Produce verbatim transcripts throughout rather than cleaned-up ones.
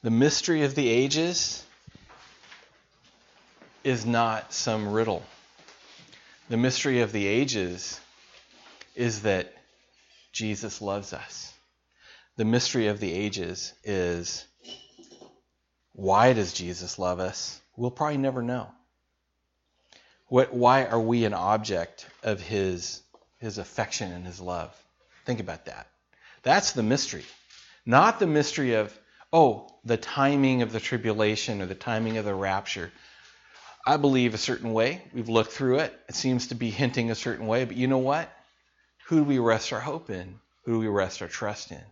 The mystery of the ages is not some riddle. The mystery of the ages is that Jesus loves us. The mystery of the ages is, why does Jesus love us? We'll probably never know. What, why are we an object of his, his affection and his love? Think about that. That's the mystery. Not the mystery of, oh, the timing of the tribulation or the timing of the rapture. I believe a certain way. We've looked through it. It seems to be hinting a certain way. But you know what? Who do we rest our hope in? Who do we rest our trust in?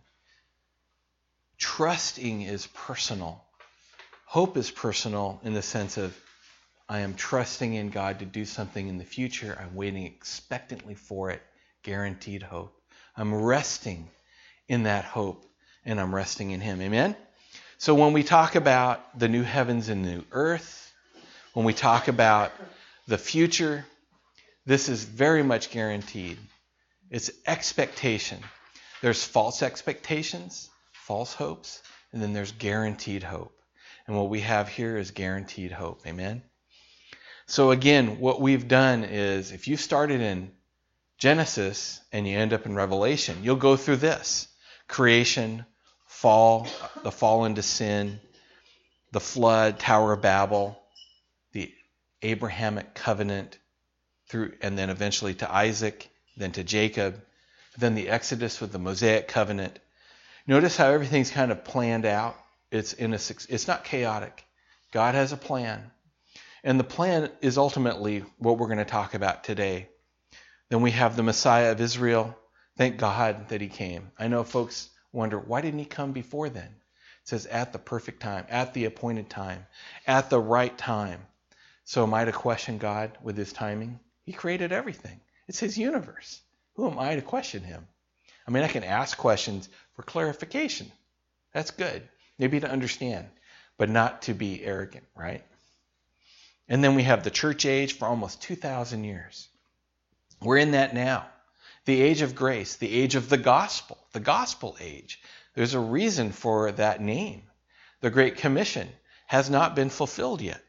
Trusting is personal. Hope is personal in the sense of, I am trusting in God to do something in the future. I'm waiting expectantly for it. Guaranteed hope. I'm resting in that hope, and I'm resting in him. Amen? So when we talk about the new heavens and new earth, when we talk about the future, this is very much guaranteed. It's expectation. There's false expectations, false hopes, and then there's guaranteed hope. And what we have here is guaranteed hope. Amen? So again, what we've done is, if you started in Genesis and you end up in Revelation, you'll go through this. Creation, fall, the fall into sin, the flood, Tower of Babel, the Abrahamic covenant, through, and then eventually to Isaac, then to Jacob, then the Exodus with the Mosaic covenant. Notice how everything's kind of planned out. It's in a, it's not chaotic. God has a plan. And the plan is ultimately what we're going to talk about today. Then we have the Messiah of Israel. Thank God that he came. I know folks wonder, why didn't he come before then? It says at the perfect time, at the appointed time, at the right time. So am I to question God with his timing? He created everything. It's his universe. Who am I to question him? I mean, I can ask questions for clarification. That's good. Maybe to understand, but not to be arrogant, right? And then we have the church age for almost two thousand years. We're in that now. The age of grace, the age of the gospel, the gospel age. There's a reason for that name. The Great Commission has not been fulfilled yet.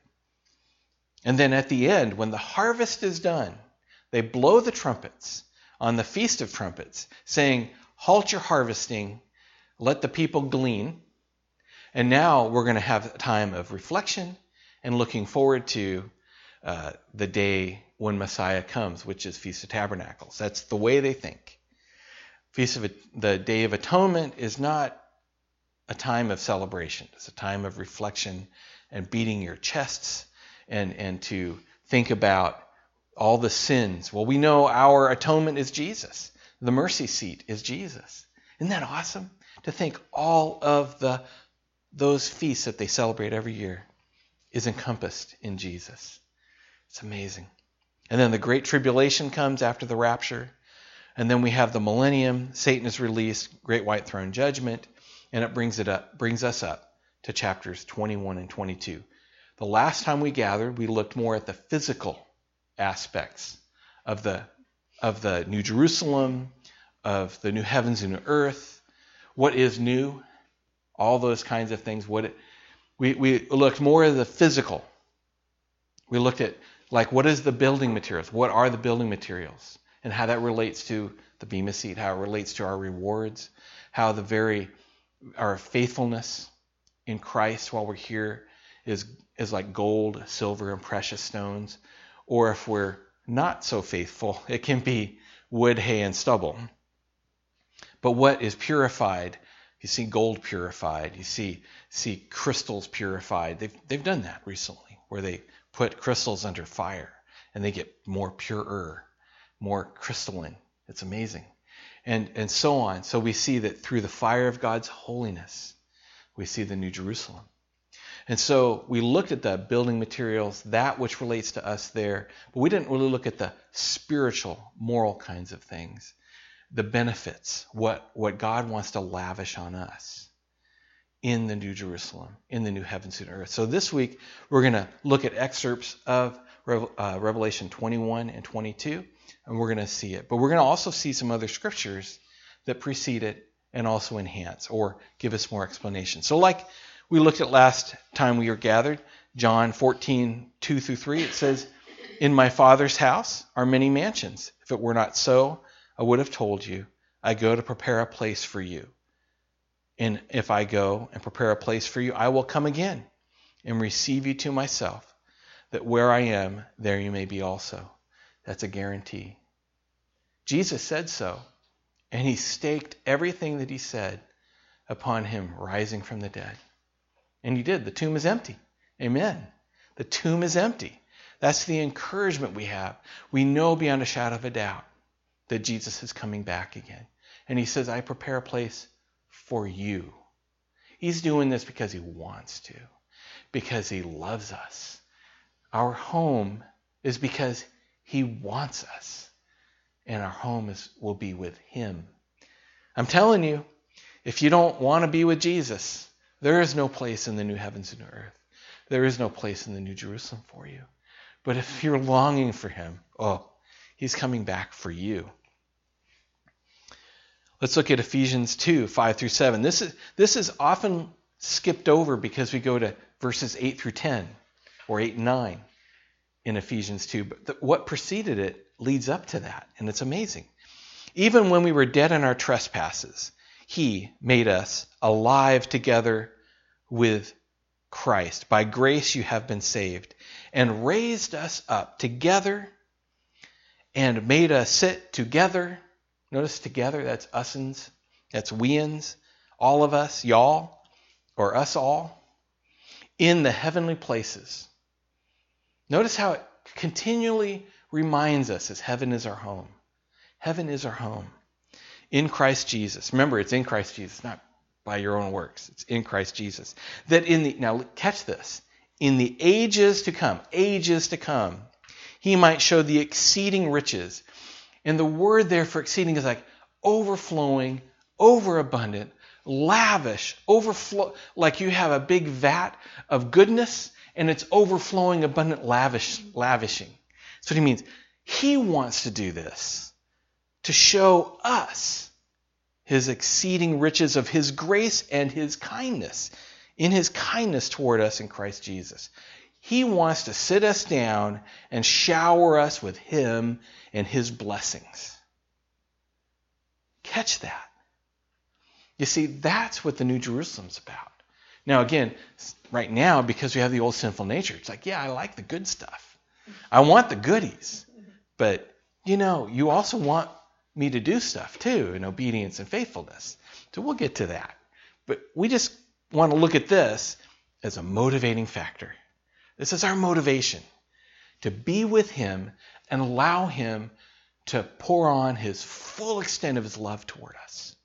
And then at the end, when the harvest is done, they blow the trumpets on the Feast of Trumpets, saying, halt your harvesting, let the people glean. And now we're going to have a time of reflection and looking forward to uh, the day when Messiah comes, which is Feast of Tabernacles. That's the way they think. Feast of the Day of Atonement is not a time of celebration. It's a time of reflection and beating your chests and, and to think about all the sins. Well, we know our atonement is Jesus. The mercy seat is Jesus. Isn't that awesome? To think all of the those feasts that they celebrate every year is encompassed in Jesus. It's amazing. And then the Great Tribulation comes after the rapture. And then we have the millennium. Satan is released, Great White Throne Judgment, and it brings it up, brings us up to chapters twenty-one and twenty-two. The last time we gathered, we looked more at the physical aspects of the of the New Jerusalem, of the new heavens and new earth. What is new? All those kinds of things. What it, we we looked more at the physical. We looked at like what is the building materials? What are the building materials? And how that relates to the Bema seat, how it relates to our rewards, how the very our faithfulness in Christ while we're here is is like gold, silver, and precious stones. Or if we're not so faithful, it can be wood, hay, and stubble. But what is purified? You see gold purified. You see see crystals purified. They've they've done that recently, where they put crystals under fire and they get more purer, more crystalline. It's amazing, and and so on. So we see that through the fire of God's holiness, we see the New Jerusalem. And so we looked at the building materials, that which relates to us there, but we didn't really look at the spiritual, moral kinds of things, the benefits, what, what God wants to lavish on us in the New Jerusalem, in the new heavens and earth. So this week, we're going to look at excerpts of uh, Revelation twenty-one and twenty-two, and we're going to see it. But we're going to also see some other scriptures that precede it and also enhance or give us more explanation. So like We looked at last time we were gathered, John fourteen, two through three. It says, in my Father's house are many mansions. If it were not so, I would have told you, I go to prepare a place for you. And if I go and prepare a place for you, I will come again and receive you to myself, that where I am, there you may be also. That's a guarantee. Jesus said so, and he staked everything that he said upon him rising from the dead. And he did. The tomb is empty. Amen. The tomb is empty. That's the encouragement we have. We know beyond a shadow of a doubt that Jesus is coming back again. And he says, I prepare a place for you. He's doing this because he wants to, because he loves us. Our home is because he wants us, and our home is will be with him. I'm telling you, if you don't want to be with Jesus, there is no place in the new heavens and new earth. There is no place in the New Jerusalem for you. But if you're longing for him, oh, he's coming back for you. Let's look at Ephesians two, five through seven. This is, this is often skipped over because we go to verses eight through ten, or eight and nine in Ephesians two. But the, what preceded it leads up to that, and it's amazing. Even when we were dead in our trespasses, he made us alive together with Christ. By grace you have been saved, and raised us up together and made us sit together. Notice together, that's us'ns, that's we'ns, all of us, y'all, or us all, in the heavenly places. Notice how it continually reminds us as heaven is our home. Heaven is our home. In Christ Jesus. Remember, it's in Christ Jesus, not by your own works. It's in Christ Jesus. That in the, now catch this, in the ages to come, ages to come, he might show the exceeding riches. And the word there for exceeding is like overflowing, overabundant, lavish, overflow, like you have a big vat of goodness and it's overflowing, abundant, lavish, lavishing. That's what he means. He wants to do this to show us his exceeding riches of his grace and his kindness, in his kindness toward us in Christ Jesus. He wants to sit us down and shower us with him and his blessings. Catch that. You see, that's what the New Jerusalem's about. Now, again, right now, because we have the old sinful nature, it's like, yeah, I like the good stuff. I want the goodies. But, you know, you also want me to do stuff too in obedience and faithfulness. So we'll get to that. But we just want to look at this as a motivating factor. This is our motivation, to be with him and allow him to pour on his full extent of his love toward us.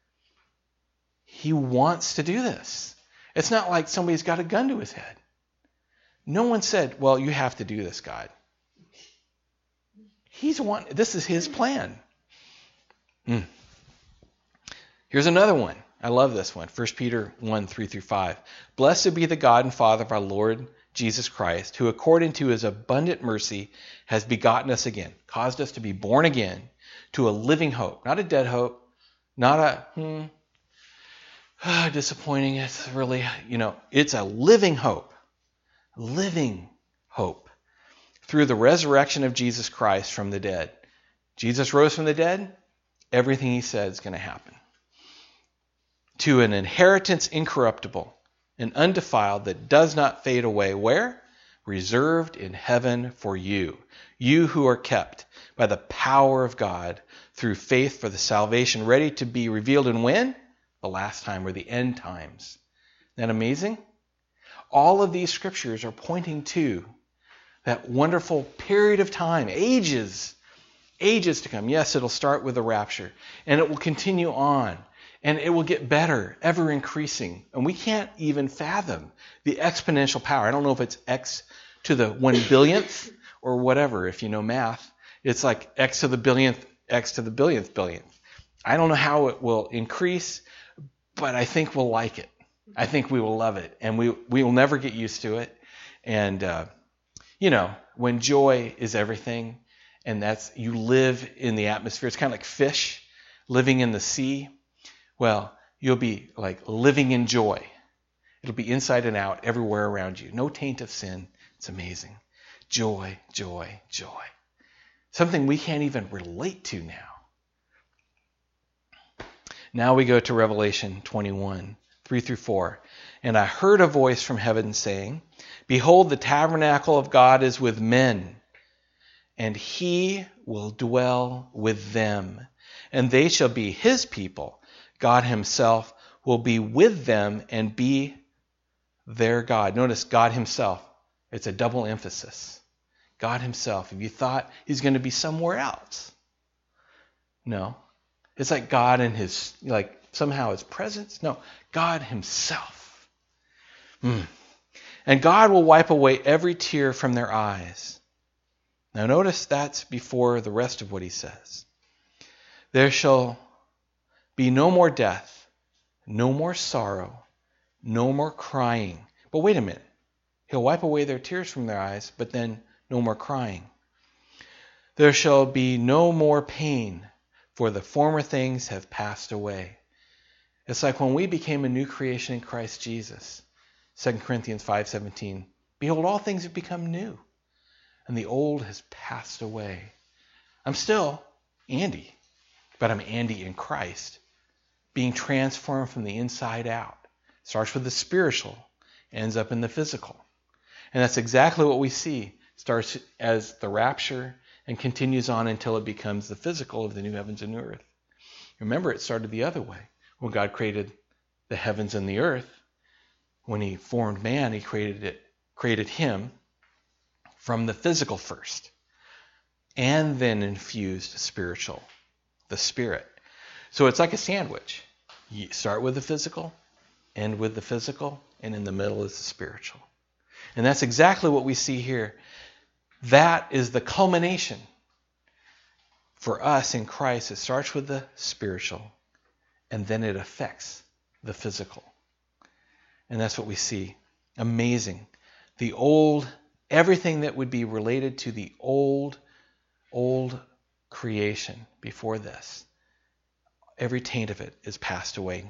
He wants to do this. It's not like somebody's got a gun to his head. No one said, well, you have to do this, God. He's one. This is his plan. Mm. Here's another one. I love this one. First Peter one, three through five. Blessed be the God and Father of our Lord Jesus Christ, who according to his abundant mercy has begotten us again, caused us to be born again to a living hope, not a dead hope, not a, hmm, ah, disappointing. It's really, you know, it's a living hope, living hope through the resurrection of Jesus Christ from the dead. Jesus rose from the dead. Everything he said is going to happen. To an inheritance incorruptible and undefiled that does not fade away. Where? Reserved in heaven for you. You who are kept by the power of God through faith for the salvation ready to be revealed in when? The last time, or the end times. Isn't that amazing? All of these scriptures are pointing to that wonderful period of time, ages, ages to come. Yes, it'll start with the rapture, and it will continue on. And it will get better, ever increasing. And we can't even fathom the exponential power. I don't know if it's x to the one billionth or whatever, if you know math. It's like x to the billionth, x to the billionth billionth. I don't know how it will increase, but I think we'll like it. I think we will love it. And we, we will never get used to it. And, uh, you know, when joy is everything, and that's, you live in the atmosphere, it's kind of like fish living in the sea. Well, you'll be like living in joy. It'll be inside and out, everywhere around you. No taint of sin. It's amazing. Joy, joy, joy. Something we can't even relate to now. Now we go to Revelation twenty-one, three through four. And I heard a voice from heaven saying, Behold, the tabernacle of God is with men, and he will dwell with them, and they shall be his people. God himself will be with them and be their God. Notice God himself. It's a double emphasis. God himself. If you thought he's going to be somewhere else. No. It's like God and his, like somehow his presence. No. God himself. Mm. And God will wipe away every tear from their eyes. Now notice that's before the rest of what he says. There shall be no more death, no more sorrow, no more crying. But wait a minute. He'll wipe away their tears from their eyes, but then no more crying. There shall be no more pain, for the former things have passed away. It's like when we became a new creation in Christ Jesus. Second Corinthians five seventeen. Behold, all things have become new, and the old has passed away. I'm still Andy, but I'm Andy in Christ, being transformed from the inside out. Starts with the spiritual, ends up in the physical. And that's exactly what we see. Starts as the rapture and continues on until it becomes the physical of the new heavens and new earth. Remember, it started the other way. When God created the heavens and the earth, when he formed man, he created it, created him from the physical first, and then infused spiritual, the spirit. So it's like a sandwich. You start with the physical, end with the physical, and in the middle is the spiritual. And that's exactly what we see here. That is the culmination for us in Christ. It starts with the spiritual, and then it affects the physical. And that's what we see. Amazing. The old, everything that would be related to the old, old creation before this, every taint of it is passed away.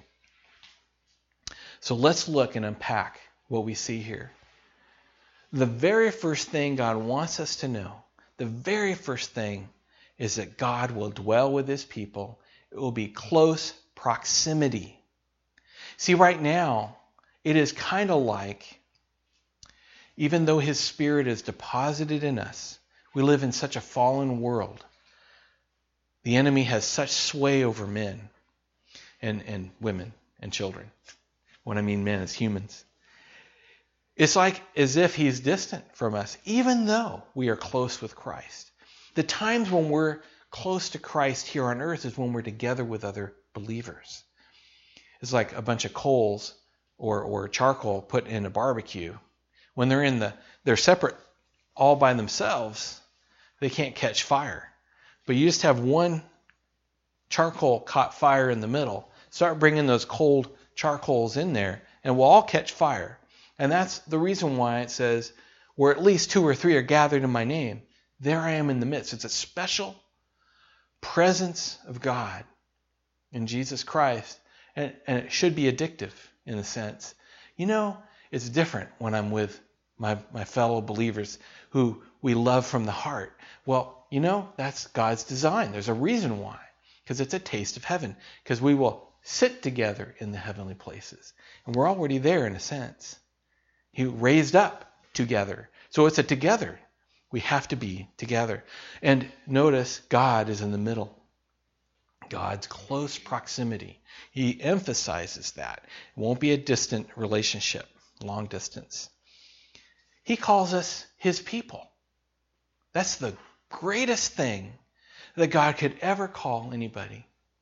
So let's look and unpack what we see here. The very first thing God wants us to know, the very first thing is that God will dwell with his people. It will be close proximity. See, right now, it is kind of like, even though his spirit is deposited in us, we live in such a fallen world. The enemy has such sway over men and, and women and children. When I mean men, it's humans. It's like as if he's distant from us, even though we are close with Christ. The times when we're close to Christ here on earth is when we're together with other believers. It's like a bunch of coals or, or charcoal put in a barbecue. When they're in the, they're separate all by themselves, they can't catch fire. But you just have one charcoal caught fire in the middle. Start bringing those cold charcoals in there, and we'll all catch fire. And that's the reason why it says, where at least two or three are gathered in my name, there I am in the midst. It's a special presence of God in Jesus Christ. And, and it should be addictive in a sense. You know, it's different when I'm with my, my fellow believers who we love from the heart. Well, you know, that's God's design. There's a reason why. Because it's a taste of heaven. Because we will sit together in the heavenly places. And we're already there in a sense. He raised up together. So it's a together. We have to be together. And notice God is in the middle. God's close proximity. He emphasizes that. It won't be a distant relationship, long distance. He calls us his people. That's the greatest thing that God could ever call anybody.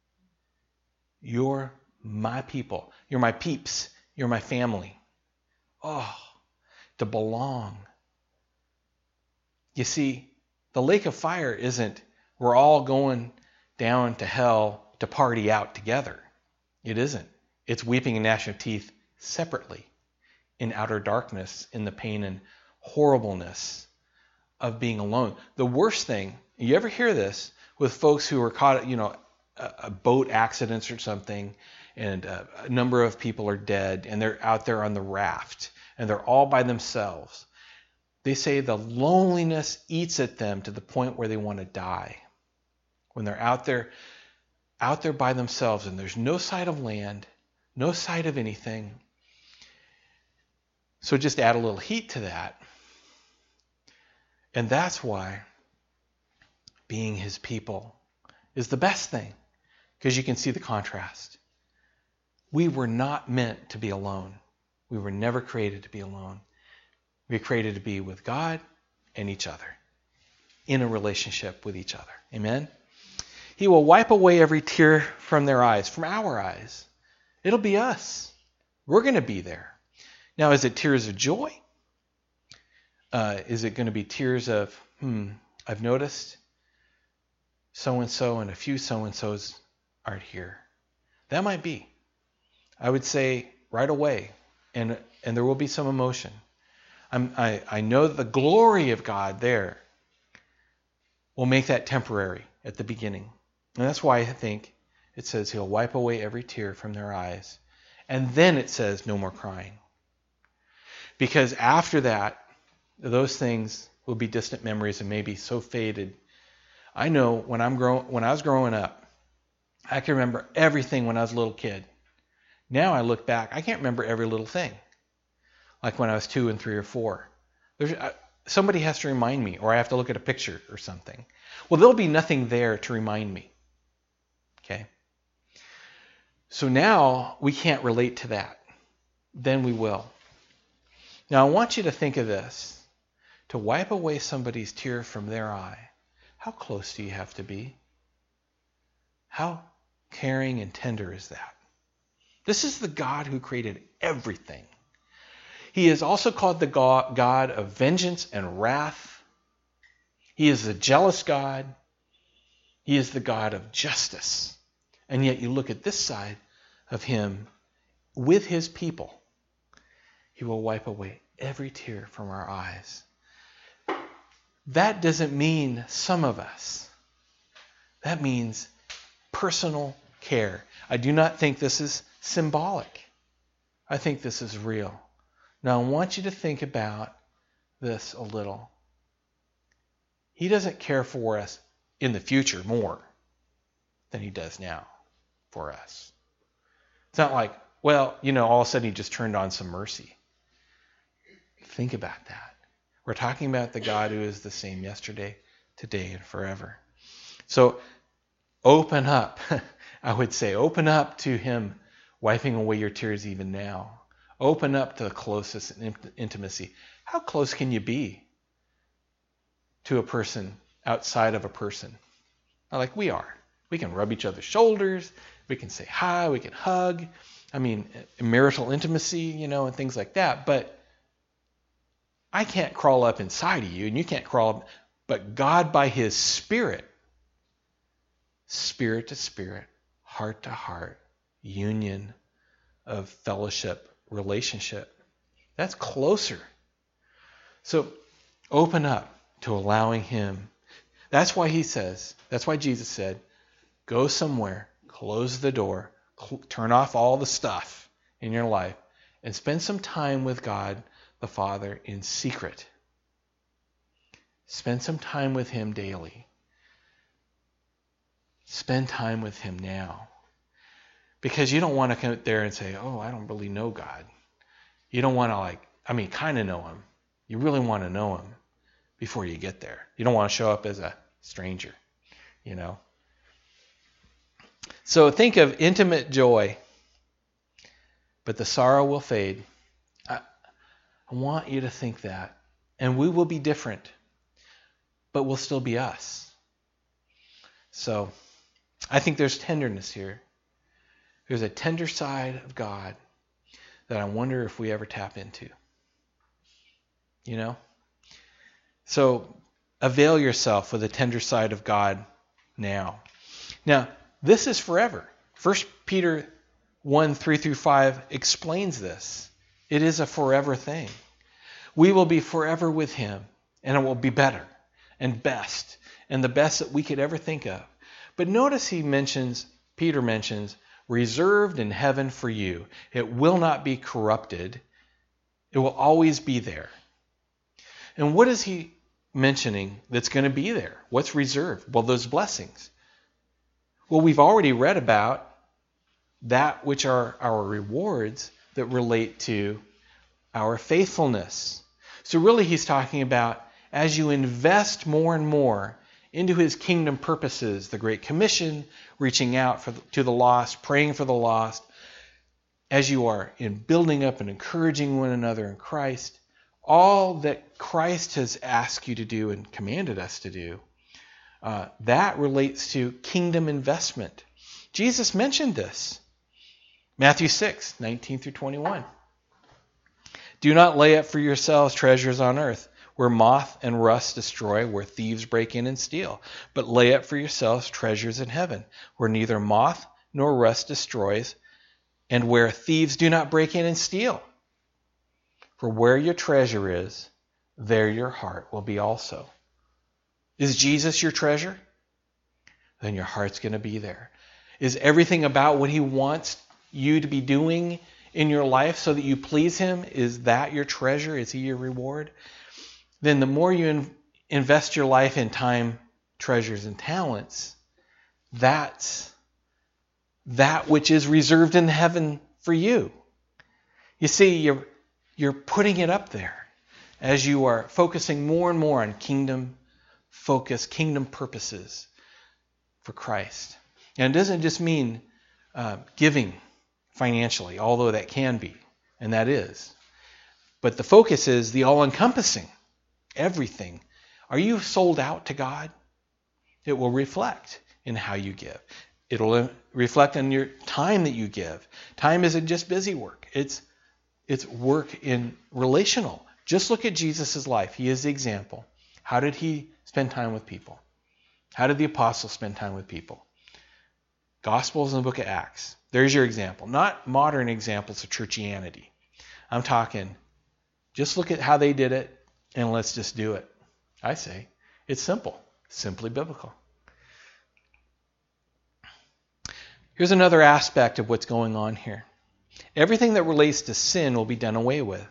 You're my people. You're my peeps. You're my family. Oh, to belong. You see, the lake of fire isn't we're all going down to hell to party out together. It isn't. It's weeping and gnashing of teeth separately in outer darkness, in the pain and horribleness of being alone. The worst thing, you ever hear this with folks who are caught, you know, a, a boat accidents or something, and uh, a number of people are dead, and they're out there on the raft, and they're all by themselves. They say the loneliness eats at them to the point where they want to die. When they're out there, out there by themselves, and there's no sight of land, no sight of anything. So just add a little heat to that. And that's why being his people is the best thing, because you can see the contrast. We were not meant to be alone. We were never created to be alone. We were created to be with God and each other, in a relationship with each other. Amen? He will wipe away every tear from their eyes, from our eyes. It'll be us. We're going to be there. Now, is it tears of joy? Uh, is it going to be tears of, hmm, I've noticed so-and-so and a few so-and-sos aren't here? That might be. I would say right away, and and there will be some emotion. I'm, I, I know that the glory of God there will make that temporary at the beginning. And that's why I think it says he'll wipe away every tear from their eyes. And then it says no more crying. Because after that, those things will be distant memories and maybe so faded. I know when I'm grow- when I was growing up, I can remember everything when I was a little kid. Now I look back, I can't remember every little thing. Like when I was two and three or four. There's, uh, somebody has to remind me, or I have to look at a picture or something. Well, there'll be nothing there to remind me. Okay? So now we can't relate to that. Then we will. Now I want you to think of this. To wipe away somebody's tear from their eye, how close do you have to be? How caring and tender is that? This is the God who created everything. He is also called the God of vengeance and wrath. He is the jealous God. He is the God of justice. And yet you look at this side of him with his people. He will wipe away every tear from our eyes. That doesn't mean some of us. That means personal care. I do not think this is symbolic. I think this is real. Now I want you to think about this a little. He doesn't care for us in the future more than he does now for us. It's not like, well, you know, all of a sudden he just turned on some mercy. Think about that. We're talking about the God who is the same yesterday, today, and forever. So open up. I would say open up to him wiping away your tears even now. Open up to the closest intimacy. How close can you be to a person outside of a person? Like we are. We can rub each other's shoulders. We can say hi. We can hug. I mean, marital intimacy, you know, and things like that. But I can't crawl up inside of you, and you can't crawl up. But God, by his Spirit, spirit to spirit, heart to heart, union of fellowship, relationship, that's closer. So open up to allowing him. That's why he says, that's why Jesus said, go somewhere, close the door, cl- turn off all the stuff in your life, and spend some time with God the Father in secret. Spend some time with him daily. Spend time with him now. Because you don't want to come out there and say, oh, I don't really know God. You don't want to like, I mean, kind of know him. You really want to know him before you get there. You don't want to show up as a stranger, you know. So think of intimate joy, but the sorrow will fade. I want you to think that. And we will be different, but we'll still be us. So I think there's tenderness here. There's a tender side of God that I wonder if we ever tap into. You know? So avail yourself with the tender side of God now. Now, this is forever. First Peter one, three through five explains this. It is a forever thing. We will be forever with him, and it will be better and best, and the best that we could ever think of. But notice he mentions, Peter mentions, reserved in heaven for you. It will not be corrupted. It will always be there. And what is he mentioning that's going to be there? What's reserved? Well, those blessings. Well, we've already read about that which are our rewards that relate to our faithfulness. So really he's talking about as you invest more and more into his kingdom purposes, the Great Commission, reaching out for the, to the lost, praying for the lost, as you are in building up and encouraging one another in Christ, all that Christ has asked you to do and commanded us to do, uh, that relates to kingdom investment. Jesus mentioned this. Matthew six, nineteen through twenty-one. Do not lay up for yourselves treasures on earth, where moth and rust destroy, where thieves break in and steal. But lay up for yourselves treasures in heaven, where neither moth nor rust destroys, and where thieves do not break in and steal. For where your treasure is, there your heart will be also. Is Jesus your treasure? Then your heart's going to be there. Is everything about what he wants you to be doing in your life so that you please him, is that your treasure? Is he your reward? Then the more you in, invest your life in time, treasures, and talents, that's that which is reserved in heaven for you. You see, you're, you're putting it up there as you are focusing more and more on kingdom focus, kingdom purposes for Christ. And it doesn't just mean uh, giving financially, although that can be, and that is. But the focus is the all-encompassing, everything. Are you sold out to God? It will reflect in how you give. It'll reflect on your time that you give. Time isn't just busy work. It's it's work in relational. Just look at Jesus' life. He is the example. How did he spend time with people? How did the apostles spend time with people? Gospels and the book of Acts. There's your example. Not modern examples of churchianity. I'm talking, just look at how they did it and let's just do it. I say, it's simple. Simply biblical. Here's another aspect of what's going on here. Everything that relates to sin will be done away with.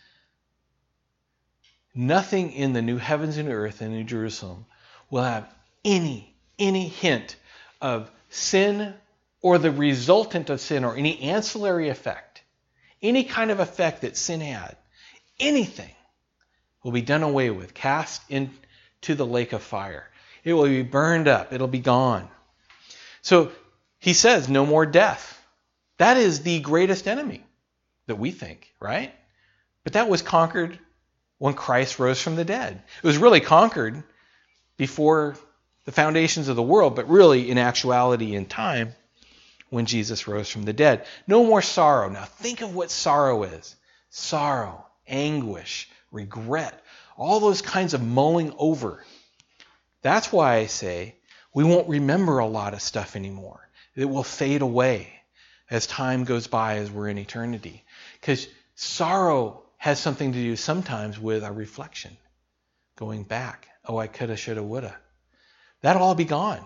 Nothing in the new heavens and earth and New Jerusalem will have any, any hint of sin or the resultant of sin or any ancillary effect. Any kind of effect that sin had. Anything will be done away with, cast into the lake of fire. It will be burned up. It'll be gone. So he says, no more death. That is the greatest enemy that we think, right? But that was conquered when Christ rose from the dead. It was really conquered before the foundations of the world, but really in actuality in time when Jesus rose from the dead. No more sorrow. Now think of what sorrow is. Sorrow, anguish, regret, all those kinds of mulling over. That's why I say we won't remember a lot of stuff anymore. It will fade away as time goes by, as we're in eternity. Because sorrow has something to do sometimes with a reflection. Going back. Oh, I coulda, shoulda, woulda. That'll all be gone.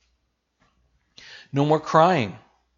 No more crying.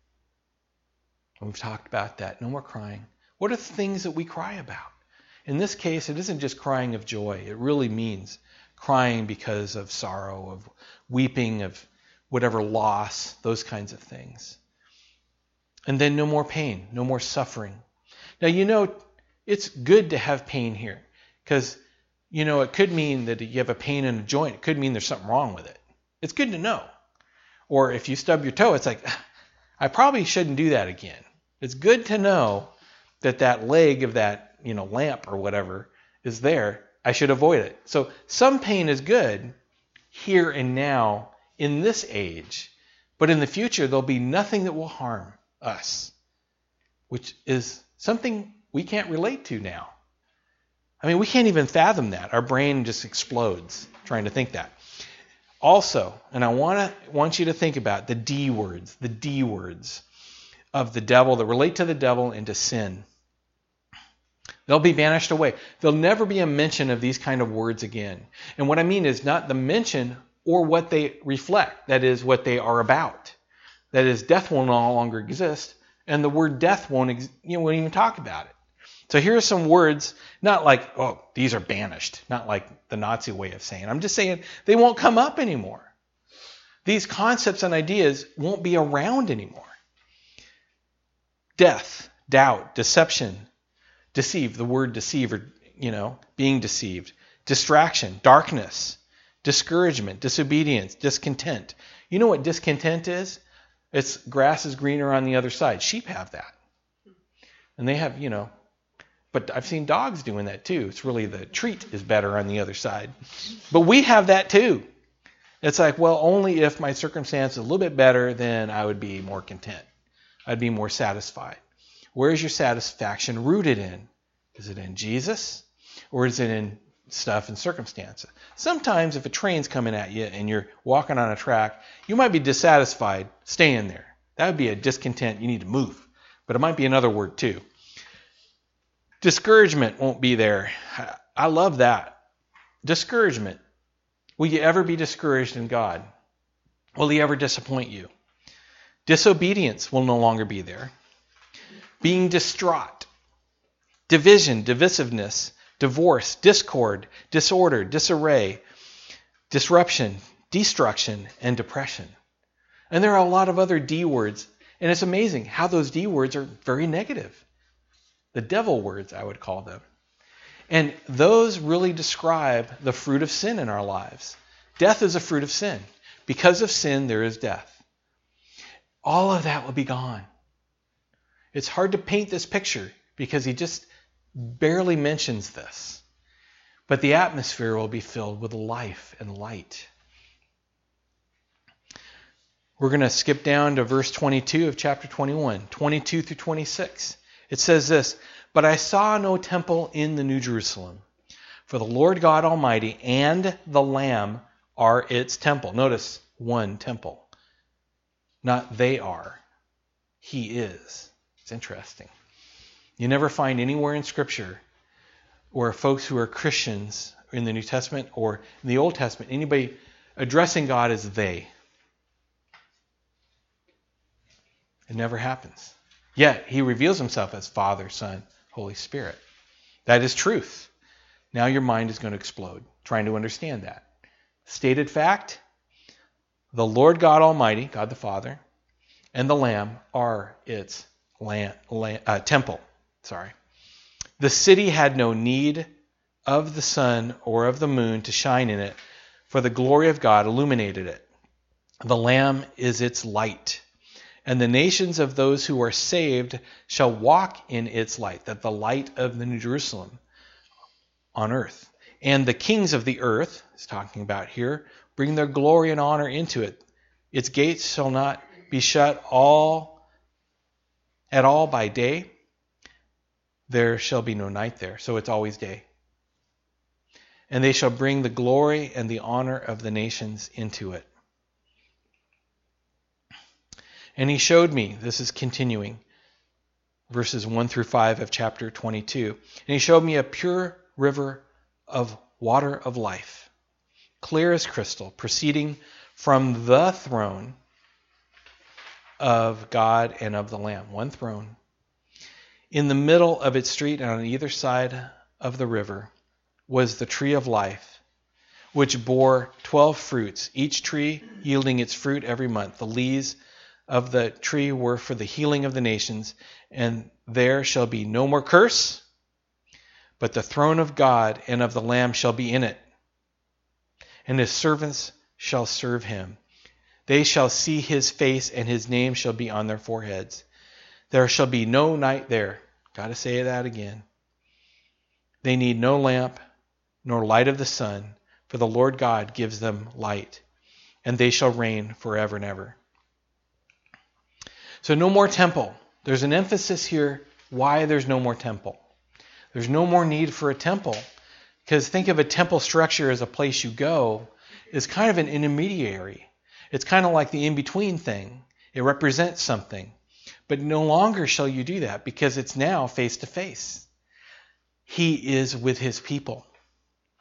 We've talked about that. No more crying. What are the things that we cry about? In this case, it isn't just crying of joy. It really means crying because of sorrow, of weeping, of whatever loss, those kinds of things. And then no more pain, no more suffering. Now, you know, it's good to have pain here because, you know, it could mean that you have a pain in a joint. It could mean there's something wrong with it. It's good to know. Or if you stub your toe, it's like, I probably shouldn't do that again. It's good to know that that leg of that, you know, lamp or whatever is there. I should avoid it. So some pain is good here and now in this age, but in the future there'll be nothing that will harm us, which is something we can't relate to now. I mean, we can't even fathom that. Our brain just explodes trying to think that. Also, and I want to want you to think about the D words, the D words of the devil that relate to the devil and to sin. They'll be banished away. There'll never be a mention of these kind of words again. And what I mean is not the mention or what they reflect, that is, what they are about. That is, death will no longer exist, and the word death won't, ex- you won't even talk about it. So here are some words, not like, oh, these are banished, not like the Nazi way of saying. I'm just saying they won't come up anymore. These concepts and ideas won't be around anymore. Death, doubt, deception, deceive, the word deceive, or, you know, being deceived, distraction, darkness, discouragement, disobedience, discontent. You know what discontent is? It's grass is greener on the other side. Sheep have that. And they have, you know, but I've seen dogs doing that too. It's really the treat is better on the other side. But we have that too. It's like, well, only if my circumstance is a little bit better, then I would be more content. I'd be more satisfied. Where is your satisfaction rooted in? Is it in Jesus? Or is it in stuff and circumstances? Sometimes if a train's coming at you and you're walking on a track, you might be dissatisfied staying there. That would be a discontent. You need to move. But it might be another word too. Discouragement won't be there. I love that. Discouragement. Will you ever be discouraged in God? Will He ever disappoint you? Disobedience will no longer be there. Being distraught. Division, divisiveness, divorce, discord, disorder, disarray, disruption, destruction, and depression. And there are a lot of other D words. And it's amazing how those D words are very negative. The devil words, I would call them. And those really describe the fruit of sin in our lives. Death is a fruit of sin. Because of sin, there is death. All of that will be gone. It's hard to paint this picture because he just barely mentions this. But the atmosphere will be filled with life and light. We're going to skip down to verse twenty-two of chapter twenty-one, twenty-two through twenty-six. It says this, "But I saw no temple in the New Jerusalem, for the Lord God Almighty and the Lamb are its temple." Notice, one temple. Not they are. He is. It's interesting. You never find anywhere in Scripture where folks who are Christians in the New Testament or in the Old Testament, anybody addressing God as they. It never happens. Yet, He reveals Himself as Father, Son, Holy Spirit. That is truth. Now your mind is going to explode trying to understand that. Stated fact, the Lord God Almighty, God the Father, and the Lamb are its land, land, uh, temple. Sorry. The city had no need of the sun or of the moon to shine in it, for the glory of God illuminated it. The Lamb is its light. And the nations of those who are saved shall walk in its light, that the light of the New Jerusalem on earth. And the kings of the earth, he's talking about here, bring their glory and honor into it. Its gates shall not be shut all at all by day. There shall be no night there, so it's always day. And they shall bring the glory and the honor of the nations into it. And he showed me, this is continuing, verses one through five of chapter twenty-two. And he showed me a pure river of water of life, clear as crystal, proceeding from the throne of God and of the Lamb. One throne. In the middle of its street and on either side of the river was the tree of life, which bore twelve fruits, each tree yielding its fruit every month. The leaves of the tree were for the healing of the nations, and there shall be no more curse, but the throne of God and of the Lamb shall be in it, and his servants shall serve him. They shall see his face, and his name shall be on their foreheads. There shall be no night there. Got to say that again. They need no lamp, nor light of the sun, for the Lord God gives them light, and they shall reign forever and ever. So no more temple. There's an emphasis here why there's no more temple. There's no more need for a temple. Because think of a temple structure as a place you go. It's kind of an intermediary. It's kind of like the in-between thing. It represents something. But no longer shall you do that because it's now face-to-face. He is with his people.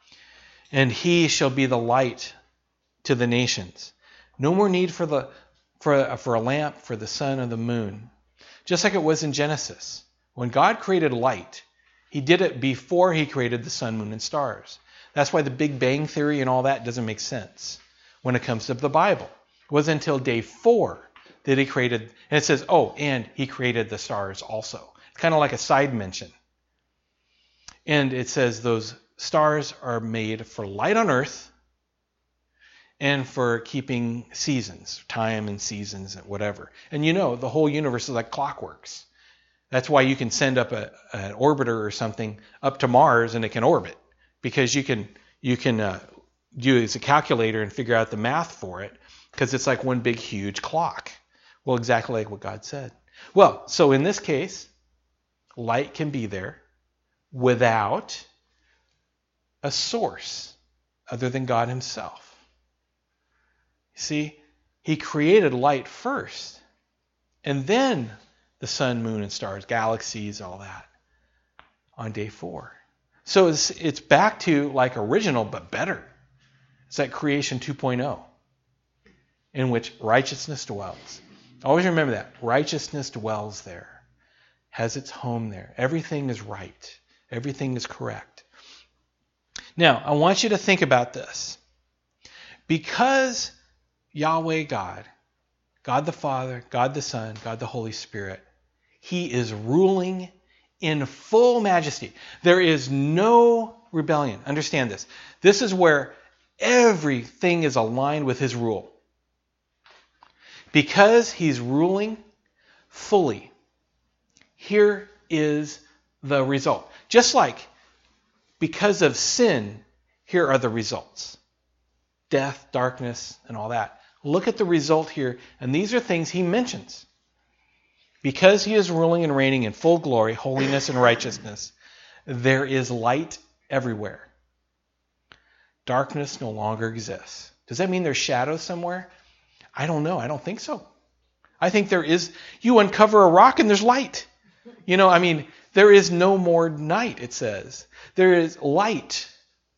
And he shall be the light to the nations. No more need for the for, for a lamp for the sun and the moon. Just like it was in Genesis. When God created light, he did it before he created the sun, moon, and stars. That's why the Big Bang Theory and all that doesn't make sense when it comes to the Bible. It wasn't until day four that he created, and it says, oh, and he created the stars also. It's kind of like a side mention. And it says those stars are made for light on earth and for keeping seasons, time and seasons and whatever. And you know, the whole universe is like clockworks. That's why you can send up a, an orbiter or something up to Mars and it can orbit, because you can you can uh, use a calculator and figure out the math for it, because it's like one big huge clock. Well, exactly like what God said. Well, so in this case, light can be there without a source other than God himself. You see, he created light first, and then the sun, moon, and stars, galaxies, all that, on day four. So it's, it's back to like original, but better. It's like creation two point oh, in which righteousness dwells. Always remember that. Righteousness dwells there, has its home there. Everything is right. Everything is correct. Now, I want you to think about this. Because Yahweh God, God the Father, God the Son, God the Holy Spirit, he is ruling in full majesty. There is no rebellion. Understand this. This is where everything is aligned with his rule. Because he's ruling fully, here is the result. Just like because of sin, here are the results. Death, darkness, and all that. Look at the result here, and these are things he mentions. Because he is ruling and reigning in full glory, holiness, and righteousness, there is light everywhere. Darkness no longer exists. Does that mean there's shadows somewhere? I don't know. I don't think so. I think there is. You uncover a rock and there's light. You know, I mean, there is no more night, it says. There is light.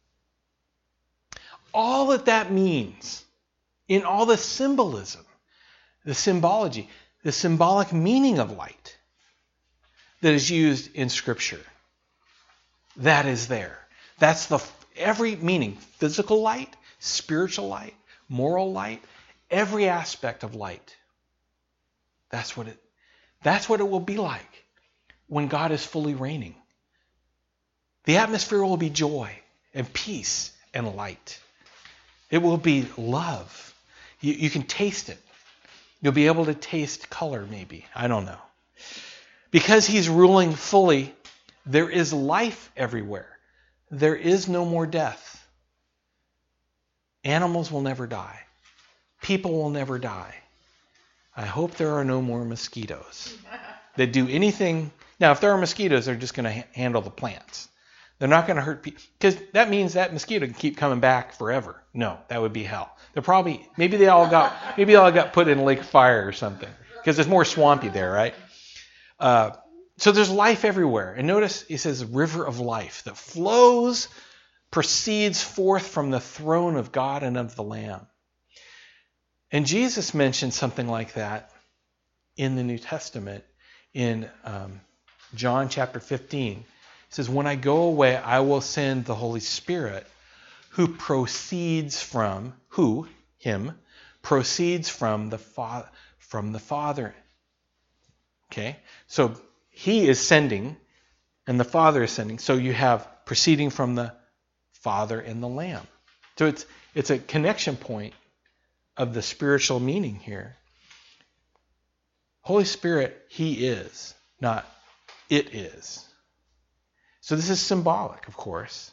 All that that means, in all the symbolism, the symbology, the symbolic meaning of light that is used in Scripture, that is there. That's the every meaning, physical light, spiritual light, moral light, every aspect of light. That's what it that's what it will be like when God is fully reigning. The atmosphere will be joy and peace and light. It will be love. You, you can taste it. You'll be able to taste color maybe. I don't know. Because he's ruling fully, there is life everywhere. There is no more death. Animals will never die. People will never die. I hope there are no more mosquitoes that do anything. Now, if there are mosquitoes, they're just going to ha- handle the plants. They're not going to hurt people, because that means that mosquito can keep coming back forever. No, that would be hell. They're probably maybe they all got maybe they all got put in a lake of fire or something, because it's more swampy there, right? Uh, so there's life everywhere, and notice it says river of life that flows, proceeds forth from the throne of God and of the Lamb. And Jesus mentioned something like that in the New Testament in um, John chapter fifteen. He says, when I go away, I will send the Holy Spirit who proceeds from, who, him, proceeds from the, fa- from the Father. Okay? So he is sending and the Father is sending. So you have proceeding from the Father and the Lamb. So it's it's a connection point of the spiritual meaning here. Holy Spirit, he is, not it is. So this is symbolic, of course.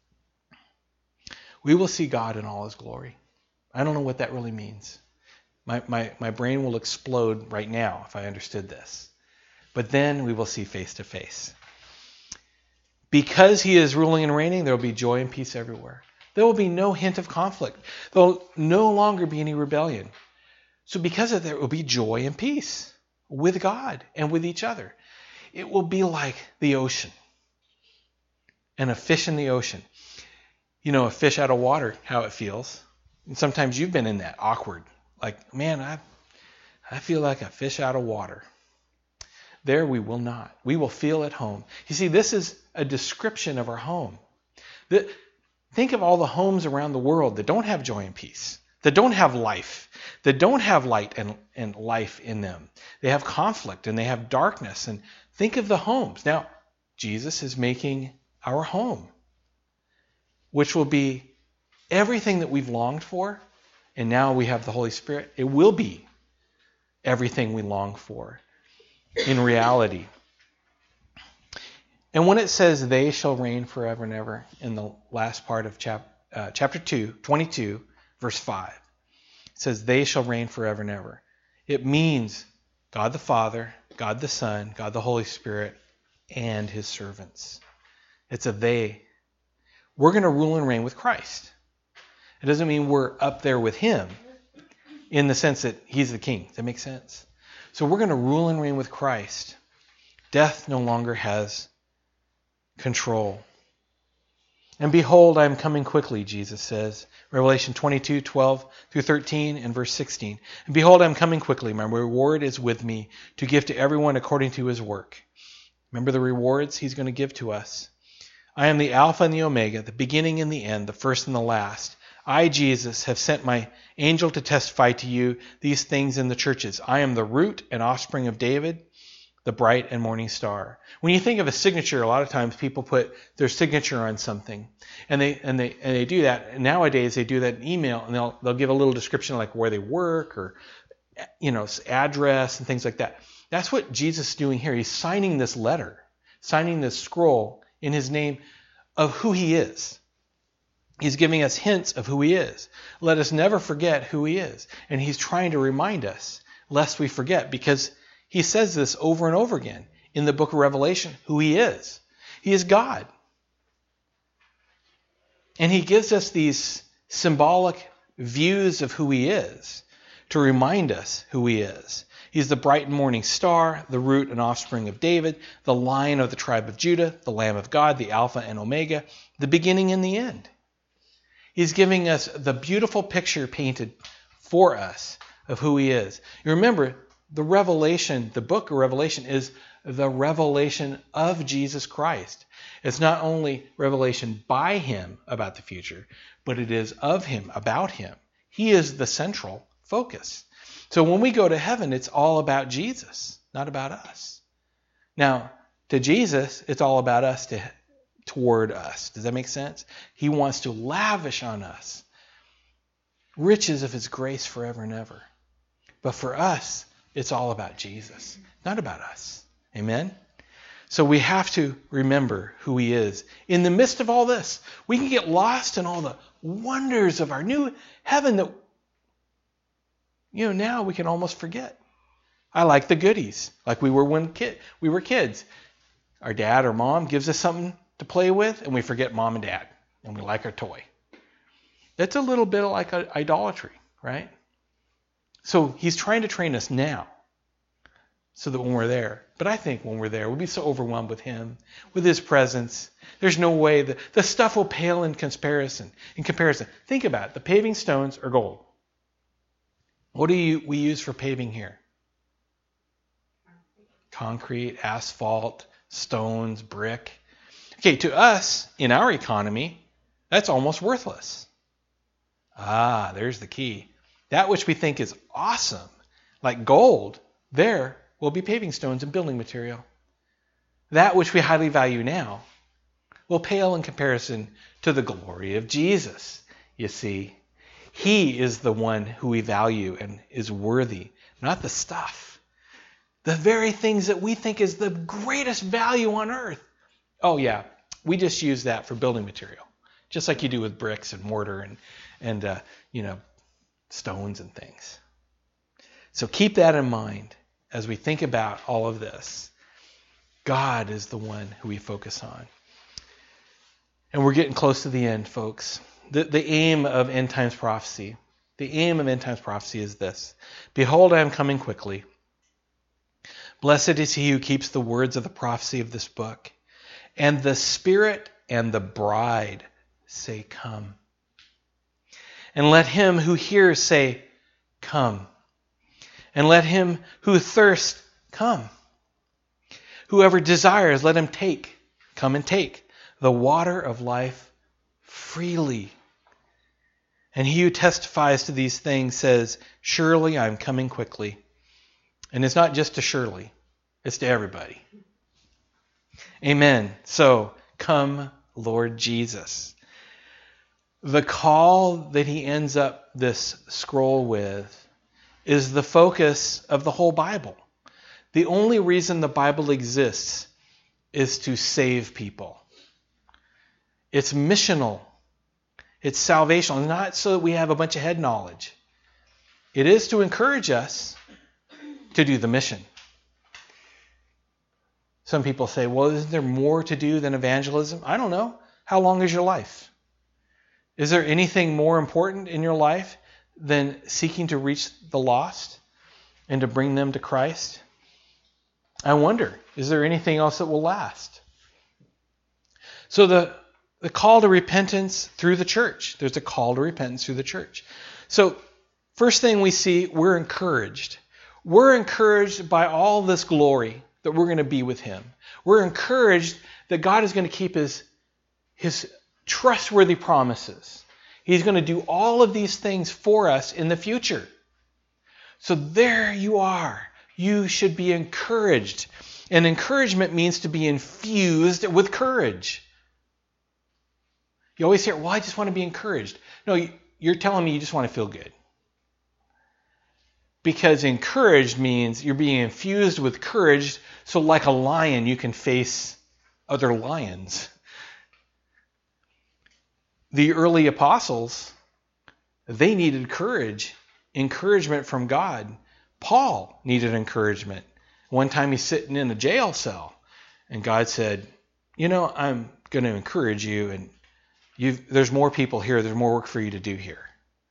We will see God in all his glory. I don't know what that really means. My, my, my brain will explode right now if I understood this. But then we will see face to face. Because he is ruling and reigning, there will be joy and peace everywhere. There will be no hint of conflict. There will no longer be any rebellion. So because of that, there will be joy and peace with God and with each other. It will be like the ocean. And a fish in the ocean. You know, a fish out of water, how it feels. And sometimes you've been in that awkward. Like, man, I I feel like a fish out of water. There we will not. We will feel at home. You see, this is a description of our home. The, think of all the homes around the world that don't have joy and peace, that don't have life, that don't have light and, and life in them. They have conflict and they have darkness. And think of the homes. Now, Jesus is making our home, which will be everything that we've longed for. And now we have the Holy Spirit. It will be everything we long for in reality. And when it says they shall reign forever and ever in the last part of chap, uh, chapter two, twenty-two, verse five, it says they shall reign forever and ever. It means God the Father, God the Son, God the Holy Spirit, and his servants. It's a they. We're going to rule and reign with Christ. It doesn't mean we're up there with him in the sense that he's the king. Does that make sense? So we're going to rule and reign with Christ. Death no longer has control. And behold, I am coming quickly, Jesus says. Revelation twenty-two, twelve through thirteen and verse sixteen. And behold, I am coming quickly. My reward is with me to give to everyone according to his work. Remember the rewards he's going to give to us. I am the Alpha and the Omega, the beginning and the end, the first and the last. I, Jesus, have sent my angel to testify to you these things in the churches. I am the root and offspring of David, the bright and morning star. When you think of a signature, a lot of times people put their signature on something, and they and they and they do that. And nowadays they do that in email, and they'll they'll give a little description like where they work or you know address and things like that. That's what Jesus is doing here. He's signing this letter, signing this scroll in his name of who he is. He's giving us hints of who he is. Let us never forget who he is. And he's trying to remind us, lest we forget, because he says this over and over again in the book of Revelation, who he is. He is God. And he gives us these symbolic views of who he is to remind us who he is. He's the bright and morning star, the root and offspring of David, the Lion of the tribe of Judah, the Lamb of God, the Alpha and Omega, the beginning and the end. He's giving us the beautiful picture painted for us of who he is. You remember, the Revelation, the book of Revelation is the revelation of Jesus Christ. It's not only revelation by him about the future, but it is of him, about him. He is the central focus. So when we go to heaven, it's all about Jesus, not about us. Now, to Jesus, it's all about us to toward us. Does that make sense? He wants to lavish on us riches of his grace forever and ever. But for us, it's all about Jesus, not about us. Amen? So we have to remember who he is. In the midst of all this, we can get lost in all the wonders of our new heaven that, you know, now we can almost forget. I like the goodies, like we were when kid, we were kids. Our dad or mom gives us something to play with, and we forget mom and dad, and we like our toy. That's a little bit like a, idolatry, right? So he's trying to train us now so that when we're there, but I think when we're there, we'll be so overwhelmed with him, with his presence. There's no way that the stuff will pale in comparison. In comparison, think about it. The paving stones are gold. What do you, we use for paving here? Concrete, asphalt, stones, brick. Okay, to us, in our economy, that's almost worthless. Ah, there's the key. That which we think is awesome, like gold, there will be paving stones and building material. That which we highly value now will pale in comparison to the glory of Jesus. You see, he is the one who we value and is worthy, not the stuff. The very things that we think is the greatest value on earth. Oh yeah, we just use that for building material, just like you do with bricks and mortar and and uh, you know stones and things. So keep that in mind as we think about all of this. God is the one who we focus on, and we're getting close to the end, folks. The the aim of end times prophecy, the aim of end times prophecy is this: Behold, I am coming quickly. Blessed is he who keeps the words of the prophecy of this book. And the Spirit and the bride say, Come. And let him who hears say, Come. And let him who thirsts come. Whoever desires, let him take, come and take the water of life freely. And he who testifies to these things says, surely I am coming quickly. And it's not just to Shirley, it's to everybody. Amen. So, come, Lord Jesus. The call that he ends up this scroll with is the focus of the whole Bible. The only reason the Bible exists is to save people. It's missional. It's salvational. Not so that we have a bunch of head knowledge. It is to encourage us to do the mission. Some people say, well, isn't there more to do than evangelism? I don't know. How long is your life? Is there anything more important in your life than seeking to reach the lost and to bring them to Christ? I wonder, is there anything else that will last? So the, the call to repentance through the church. There's a call to repentance through the church. So first thing we see, we're encouraged. We're encouraged by all this glory that we're going to be with him. We're encouraged that God is going to keep his, his trustworthy promises. He's going to do all of these things for us in the future. So there you are. You should be encouraged. And encouragement means to be infused with courage. You always hear, well, I just want to be encouraged. No, you're telling me you just want to feel good. Because encouraged means you're being infused with courage, so like a lion, you can face other lions. The early apostles, they needed courage, encouragement from God. Paul needed encouragement. One time he's sitting in a jail cell, and God said, you know, I'm going to encourage you, and you've, there's more people here, there's more work for you to do here.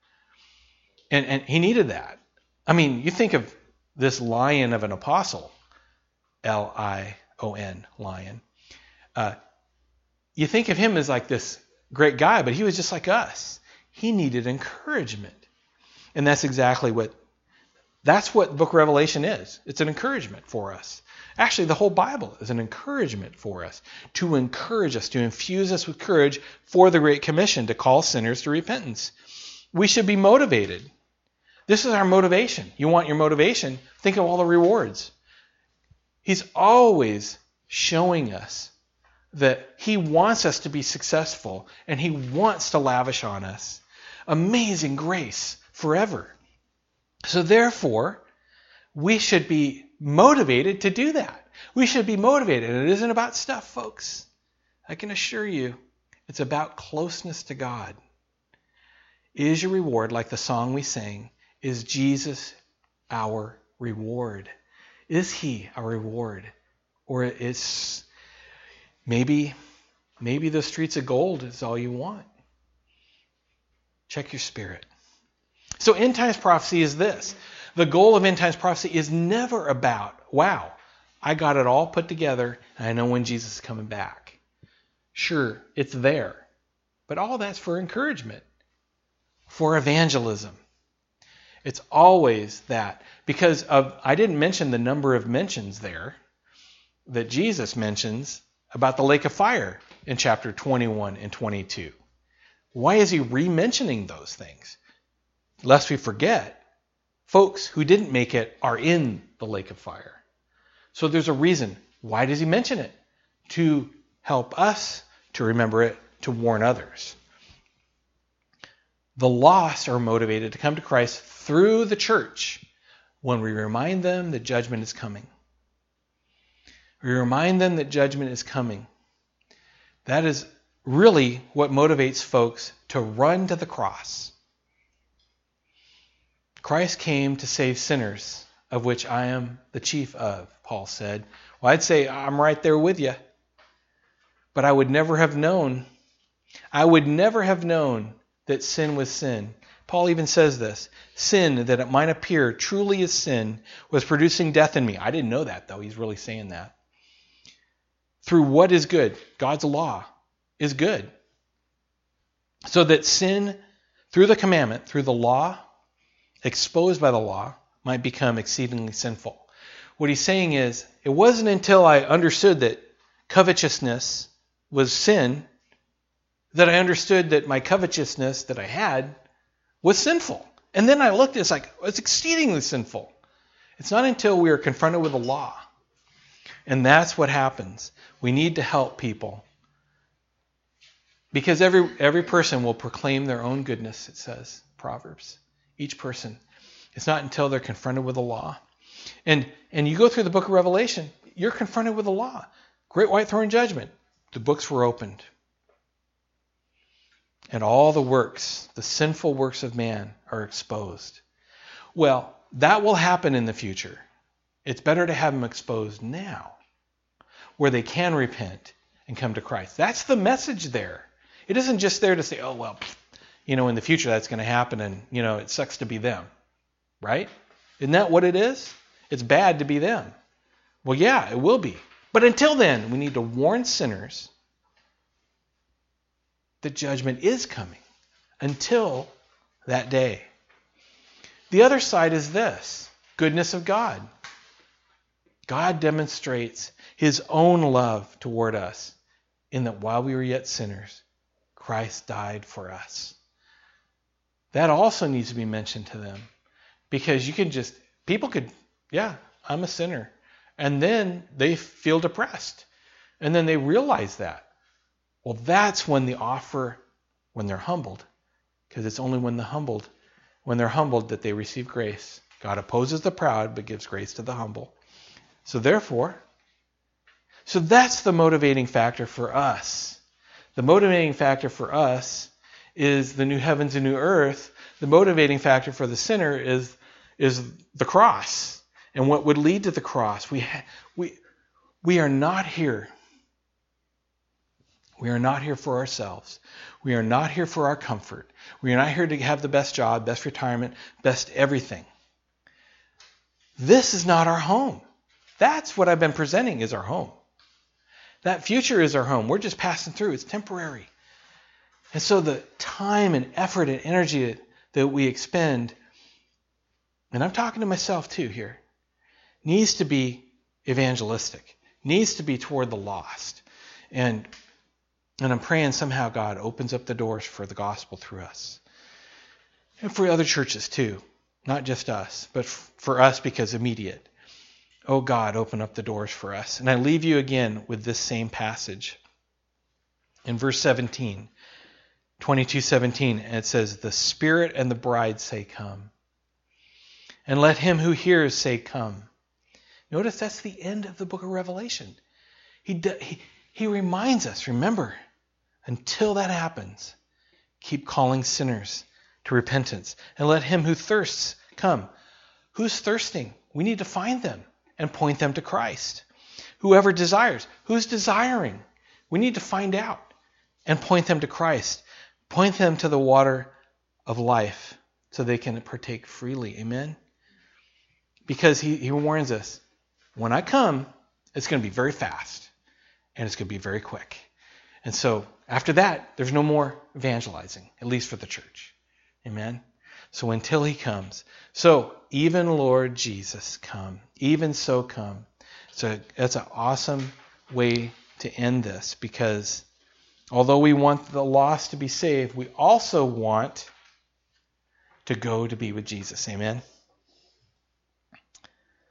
And, and he needed that. I mean, you think of this lion of an apostle, L I O N, lion. Uh, you think of him as like this great guy, but he was just like us. He needed encouragement. And that's exactly what, that's what the book of Revelation is. It's an encouragement for us. Actually, the whole Bible is an encouragement for us, to encourage us, to infuse us with courage for the Great Commission, to call sinners to repentance. We should be motivated. This is our motivation. You want your motivation? Think of all the rewards. He's always showing us that he wants us to be successful and he wants to lavish on us amazing grace forever. So therefore, we should be motivated to do that. We should be motivated. And it isn't about stuff, folks. I can assure you, it's about closeness to God. Is your reward, like the song we sang, is Jesus our reward? Is he our reward? Or is maybe, maybe the streets of gold is all you want? Check your spirit. So end times prophecy is this. The goal of end times prophecy is never about, wow, I got it all put together and I know when Jesus is coming back. Sure, it's there. But all that's for encouragement, for evangelism. It's always that. Because of, I didn't mention the number of mentions there that Jesus mentions about the lake of fire in chapter twenty-one and twenty-two. Why is he re-mentioning those things? Lest we forget, folks who didn't make it are in the lake of fire. So there's a reason. Why does he mention it? To help us to remember it, to warn others. The lost are motivated to come to Christ through the church when we remind them that judgment is coming. We remind them that judgment is coming. That is really what motivates folks to run to the cross. Christ came to save sinners, of which I am the chief of, Paul said. Well, I'd say I'm right there with you. But I would never have known, I would never have known that sin was sin. Paul even says this, sin, that it might appear truly as sin, was producing death in me. I didn't know that, though. He's really saying that. Through what is good, God's law is good. So that sin, through the commandment, through the law, exposed by the law, might become exceedingly sinful. What he's saying is, it wasn't until I understood that covetousness was sin that I understood that my covetousness that I had was sinful. And then I looked, it's like, it's exceedingly sinful. It's not until we are confronted with the law. And that's what happens. We need to help people. Because every every person will proclaim their own goodness, it says, Proverbs. Each person. It's not until they're confronted with the law. And and you go through the book of Revelation, you're confronted with the law. Great white throne judgment. The books were opened. And all the works, the sinful works of man, are exposed. Well, that will happen in the future. It's better to have them exposed now, where they can repent and come to Christ. That's the message there. It isn't just there to say, oh, well, you know, in the future that's going to happen and, you know, it sucks to be them. Right? Isn't that what it is? It's bad to be them. Well, yeah, it will be. But until then, we need to warn sinners that judgment is coming until that day. The other side is this, goodness of God. God demonstrates his own love toward us in that while we were yet sinners, Christ died for us. That also needs to be mentioned to them, because you can just, people could, yeah, I'm a sinner. And then they feel depressed. And then they realize that. Well, that's when the offer, when they're humbled, because it's only when the humbled, when they're humbled that they receive grace. God opposes the proud, but gives grace to the humble. So therefore, so that's the motivating factor for us. The motivating factor for us is the new heavens and new earth. The motivating factor for the sinner is, is the cross. And what would lead to the cross. We, ha- we, we are not here. We are not here for ourselves. We are not here for our comfort. We are not here to have the best job, best retirement, best everything. This is not our home. That's what I've been presenting as our home. That future is our home. We're just passing through. It's temporary. And so the time and effort and energy that we expend, and I'm talking to myself too here, needs to be evangelistic, needs to be toward the lost. And And I'm praying somehow God opens up the doors for the gospel through us. And for other churches too. Not just us, but for us because immediate. Oh God, open up the doors for us. And I leave you again with this same passage. In verse seventeen, twenty-two seventeen, and it says, the Spirit and the bride say, come. And let him who hears say, come. Notice that's the end of the book of Revelation. He, he, he reminds us, remember, until that happens, keep calling sinners to repentance. And let him who thirsts come. Who's thirsting? We need to find them and point them to Christ. Whoever desires. Who's desiring? We need to find out and point them to Christ. Point them to the water of life so they can partake freely. Amen? Because he, he warns us, when I come, it's going to be very fast. And it's going to be very quick. And so after that, there's no more evangelizing, at least for the church. Amen? So until he comes. So even Lord Jesus, come. Even so come. So that's an awesome way to end this, because although we want the lost to be saved, we also want to go to be with Jesus. Amen?